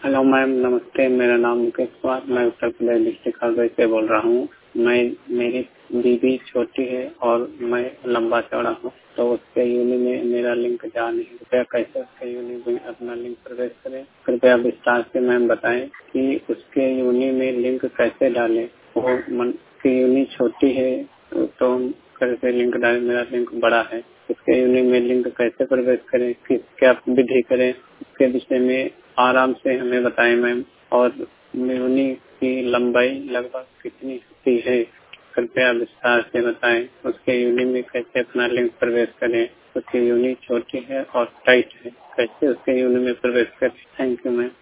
Hello ma'am, नमस्ते। मेरा नाम मुकेश कुमार, मैं उत्तर प्रदेश डिस्ट्रिक्ट हरदोई से बोल रहा हूँ। मेरी बीबी छोटी है और मैं लंबा चौड़ा हूँ, तो उसके यूनि में मेरा लिंक जा नहीं। कृपया कैसे उसके यूनि में अपना लिंक प्रवेश करें? कृपया विस्तार से मैम बताएं कि उसके यूनि में लिंक कैसे डालें। उसकी यूनि छोटी है तो हम कैसे लिंक डालें? मेरा लिंक बड़ा है, उसके यूनि में लिंक कैसे प्रवेश करें, क्या विधि करें, इसके विषय में आराम से हमें बताएं मैम। और यूनि की लंबाई लगभग कितनी होती है, कृपया विस्तार से बताएं। उसके यूनि में कैसे अपना लिंक प्रवेश करें? उसकी यूनि छोटी है और टाइट है, कैसे उसके यूनि में प्रवेश करें? Thank you ma'am.